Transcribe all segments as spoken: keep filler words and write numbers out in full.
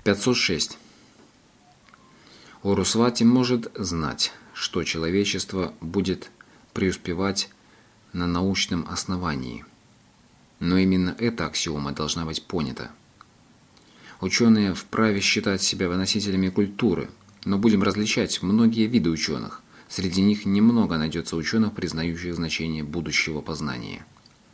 пятьсот шесть. Урусвати может знать, что человечество будет преуспевать на научном основании. Но именно эта аксиома должна быть понята. Ученые вправе считать себя носителями культуры, но будем различать многие виды ученых. Среди них немного найдется ученых, признающих значение будущего познания.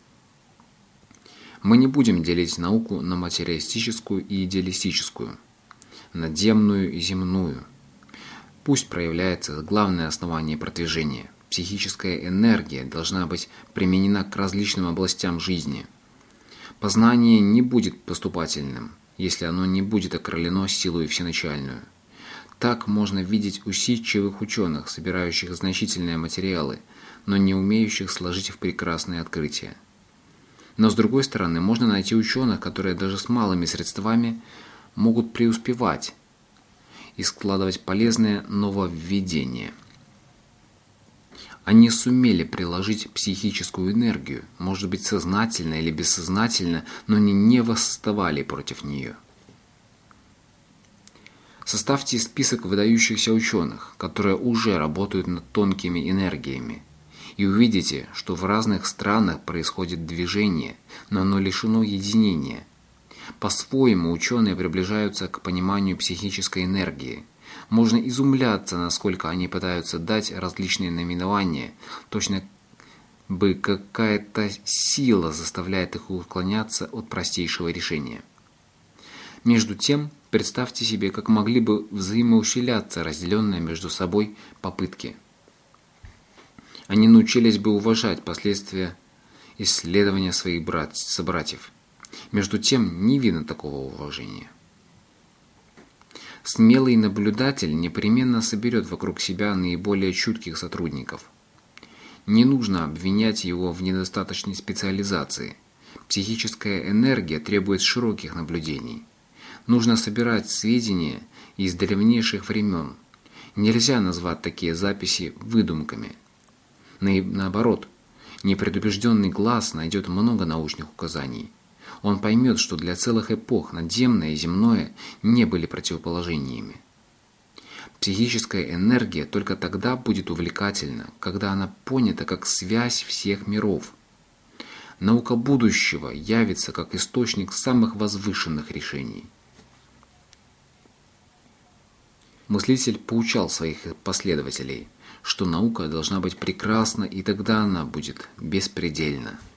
Мы не будем делить науку на материалистическую и идеалистическую, надземную и земную. Пусть проявляется главное основание продвижения. Психическая энергия должна быть применена к различным областям жизни. Познание не будет поступательным, если оно не будет окрылено силой всеначальную. Так можно видеть усидчивых ученых, собирающих значительные материалы, но не умеющих сложить в прекрасные открытия. Но с другой стороны, можно найти ученых, которые даже с малыми средствами могут преуспевать и складывать полезные нововведения. Они сумели приложить психическую энергию, может быть сознательно или бессознательно, но они не восставали против нее. Составьте список выдающихся ученых, которые уже работают над тонкими энергиями, и увидите, что в разных странах происходит движение, но оно лишено единения. По-своему ученые приближаются к пониманию психической энергии. Можно изумляться, насколько они пытаются дать различные наименования, точно бы какая-то сила заставляет их уклоняться от простейшего решения. Между тем, представьте себе, как могли бы взаимоусиляться разделенные между собой попытки. Они научились бы уважать последствия исследования своих брат... собратьев. Между тем, не видно такого уважения. Смелый наблюдатель непременно соберет вокруг себя наиболее чутких сотрудников. Не нужно обвинять его в недостаточной специализации. Психическая энергия требует широких наблюдений. Нужно собирать сведения из древнейших времен. Нельзя назвать такие записи выдумками. Наоборот, непредубежденный глаз найдет много научных указаний. Он поймет, что для целых эпох надземное и земное не были противоположениями. Психическая энергия только тогда будет увлекательна, когда она понята как связь всех миров. Наука будущего явится как источник самых возвышенных решений. Мыслитель поучал своих последователей, что наука должна быть прекрасна, и тогда она будет беспредельна.